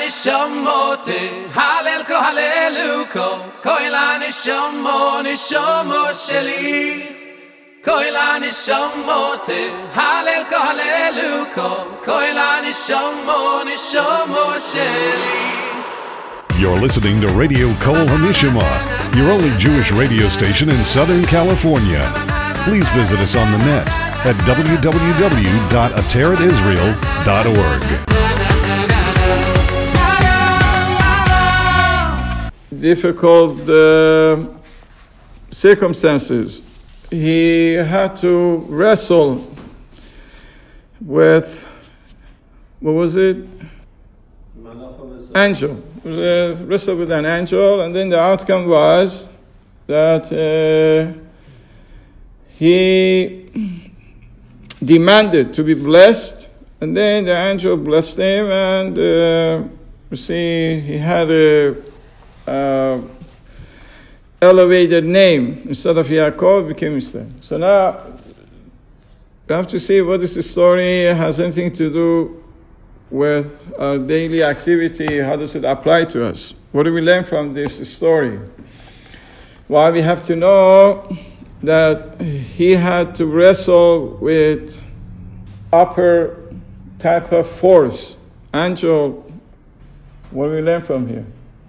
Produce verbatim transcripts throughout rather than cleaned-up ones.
nishamote halel ko haleluko koila nishamo nishamo sheli koila nishamote halel ko haleluko koila nishamo nishamo sheli. You're listening to Radio Kol Hamishama, your only Jewish radio station in Southern California. Please visit us on the net at w w w dot ateret israel dot org. Difficult uh, circumstances. He had to wrestle with, what was it? Angel. It was a wrestle with an angel, and then the outcome was that uh, he demanded to be blessed, and then the angel blessed him, and uh, you see, he had a uh, elevated name. Instead of Yaakov, became Israel. So now, we have to see what is the story, has anything to do with our daily activity. How does it apply to us? What do we learn from this story? Well, we have to know that he had to wrestle with upper type of force. Angel, what do we learn from here?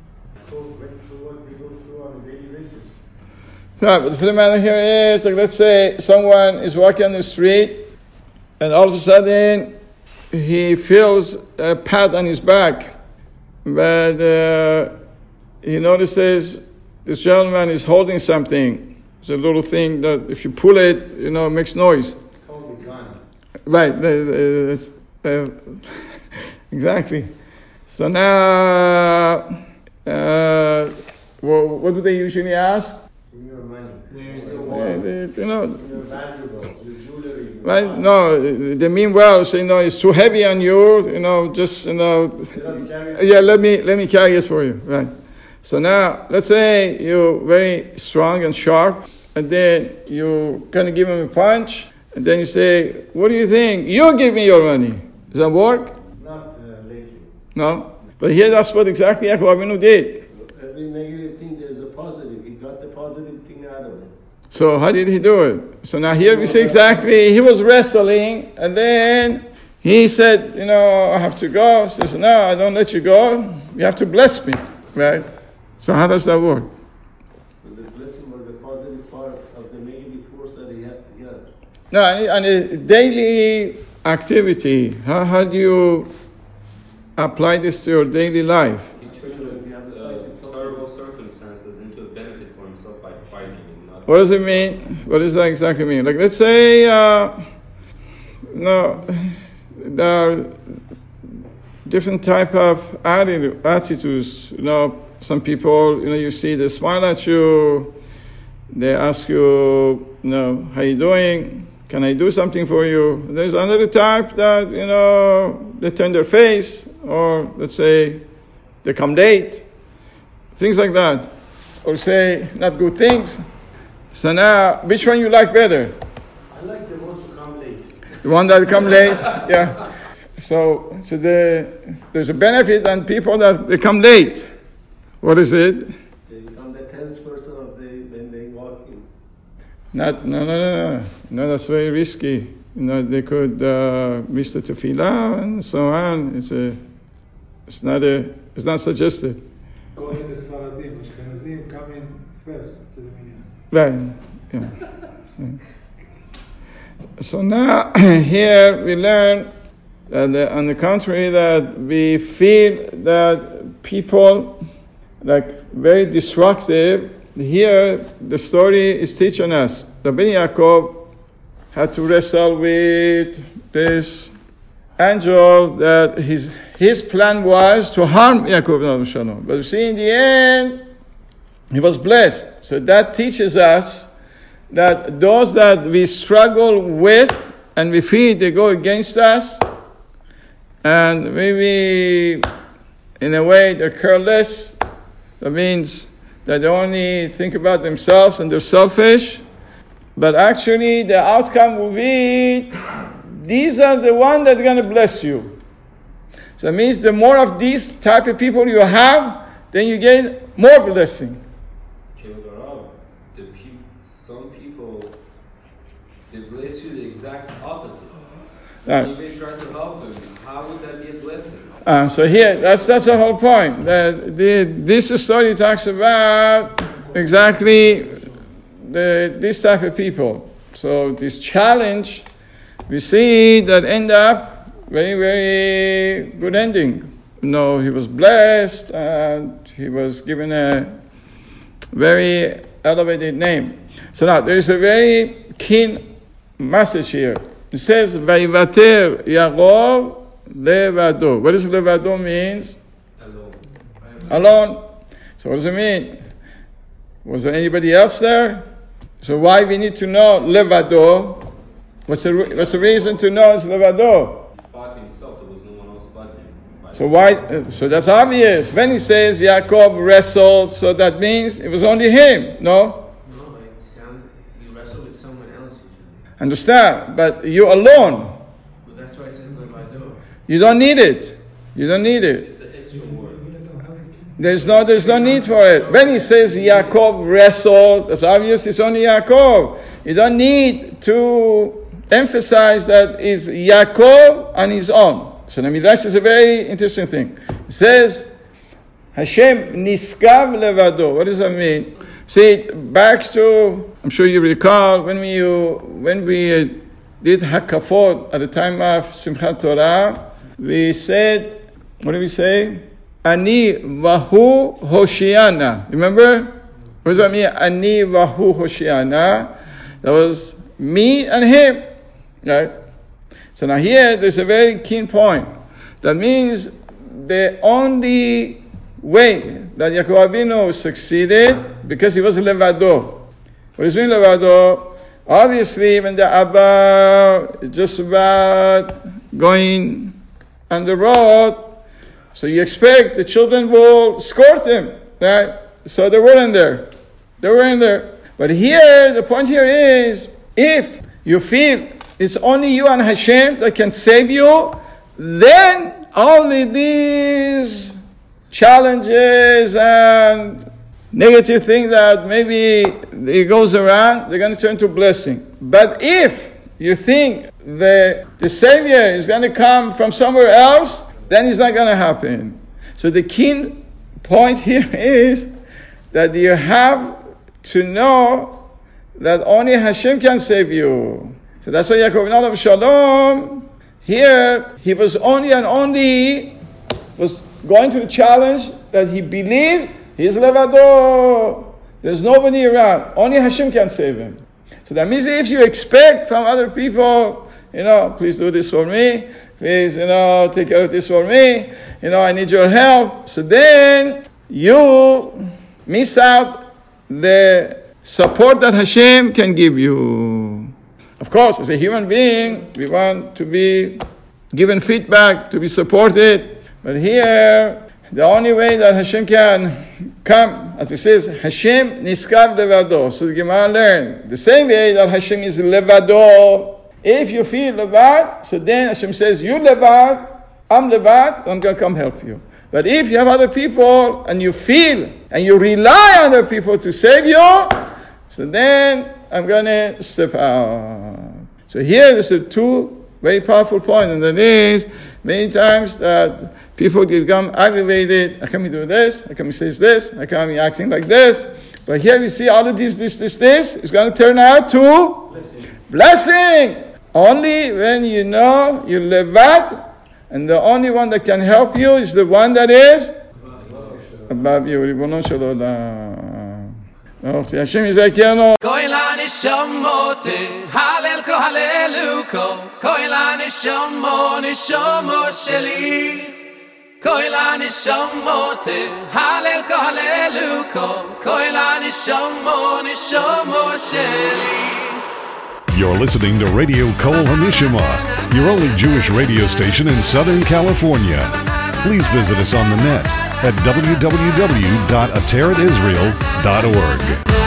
No, but the matter here is, like, let's say someone is walking on the street, and all of a sudden he feels a pat on his back, but uh, he notices this gentleman is holding something. It's a little thing that if you pull it, you know, it makes noise. It's called a gun. Right, uh, uh, exactly. So now, uh, well, what do they usually ask? Your money. Yeah, they, you know, your valuables, your jewelry. Your right? watch. No, they mean well. Say, you know, it's too heavy on you. You know, just you know, yeah. Let me let me carry it for you. Right. So now, let's say you're very strong and sharp, and then you kind of give him a punch, and then you say, "What do you think? You give me your money." Does that work? Not uh, lately. No. But here, that's what exactly Yaakov Avinu did. Every negative thing, there's a positive. He got the positive thing out of it. So how did he do it? So now here we see exactly, he was wrestling, and then he said, you know, I have to go. He says, no, I don't let you go. You have to bless me, right? So how does that work? But the blessing was the positive part of the negative force that he had to get. No, and a daily activity, how, how do you apply this to your daily life? He turned uh, terrible circumstances into a benefit for himself by fighting. Not What does it mean? What does that exactly mean? Like, let's say, uh, no, there are different type of attitude, attitudes. You know, some people, you know, you see they smile at you, they ask you, you know, how you doing? Can I do something for you? There's another type that, you know, they turn their face, or let's say they come late, things like that, or say not good things. So now, which one you like better? I like the ones who come late. The one that come late, yeah. So, so the, there's a benefit on people that they come late. What is it? They become the tenth person of the when they walk in. Not, no, no, no, no. No, that's very risky. You know, they could uh, miss the tefillah and so on. It's a, it's not a, it's not suggested. Go ahead, the Sfaradim, Ashkenazim come in first to the minyan. Right. Yeah. Yeah. So now here we learn that on the contrary that we feel that people like very destructive. Here the story is teaching us that Ben Yaakov had to wrestle with this angel that his his plan was to harm Yaakov Avinu. But you see, in the end, he was blessed. So that teaches us that those that we struggle with and we feel they go against us, and maybe in a way they're careless, that means that they only think about themselves and they're selfish, but actually the outcome will be, these are the ones that are going to bless you. So that means the more of these type of people you have, then you get more blessing. Okay, but Rav, the pe- some people, they bless you the exact opposite. Right. You may try to help them. How would that be a blessing? Um, so here, that's that's the whole point. That the, this story talks about exactly the, this type of people. So this challenge, we see that end up very, very good ending. You know, he was blessed and he was given a very elevated name. So now, there is a very keen message here. It says, Vayivater Yaakov Levado. What does Levado means? Alone. Alone. So what does it mean? Was there anybody else there? So why we need to know Levado? What's the, what's the reason to know it's Levado? By himself, there was no one else but him. By So why? Uh, so that's obvious. When he says Yaakov wrestled, so that means it was only him. No? No, it sounds you wrestle with someone else usually. Understand? But you alone. But that's why it says Levado. You don't need it. You don't need it. It's an extra word. There's no, there's no need for it. When he says Yaakov wrestled, that's obvious. It's only Yaakov. You don't need to emphasize that it's Yaakov on his own. So the Midrash is a very interesting thing. It says Hashem niskav levado. What does that mean? See, back to, I'm sure you recall when we when we uh, did Hakafot at the time of Simchat Torah, we said, what did we say? Ani vahu Hoshiana. Remember? What does that mean? Ani vahu Hoshiana. That was me and him. Right? So now here, there's a very keen point. That means the only way that Yaakov Avinu succeeded, because he was Levado. What does it mean Levado? Obviously, when the Abba is just about going on the road, so you expect the children will escort him, right? So they weren't there. They weren't there. But here, the point here is, if you feel it's only you and Hashem that can save you, then only these challenges and negative things that maybe it goes around, they're going to turn to blessing. But if you think the, the Savior is going to come from somewhere else, then it's not going to happen. So the key point here is that you have to know that only Hashem can save you. So that's why Yaakov Avinu Shalom, here, he was only and only was going to the challenge that he believed he's Levado. There's nobody around. Only Hashem can save him. So that means if you expect from other people, you know, please do this for me, please, you know, take care of this for me, you know, I need your help. So then you miss out the support that Hashem can give you. Of course, as a human being, we want to be given feedback, to be supported. But here, the only way that Hashem can come, as it says, Hashem niskav levado. So the Gemara learned, the same way that Hashem is levado. If you feel levad, so then Hashem says, you levad, I'm levad, I'm going to come help you. But if you have other people, and you feel, and you rely on other people to save you, so then I'm going to step out. So here there's a two very powerful points, and that is, many times that people become aggravated. How come he do this? How come he says this? How come he acting like this? But here we see all of this, this, this, this is going to turn out to blessing. blessing. Only when you know you levad, and the only one that can help you is the one that is above you. Ribono shel olam. Hashem yizakenu. Koila nishamote, halel ko haleluko. Koila nishamo, nishamo sheli. Koila nishamote, halel ko haleluko. Koila nishamo, nishamo sheli. You're listening to Radio Kol Hamishama, your only Jewish radio station in Southern California. Please visit us on the net at w w w dot ateret israel dot org.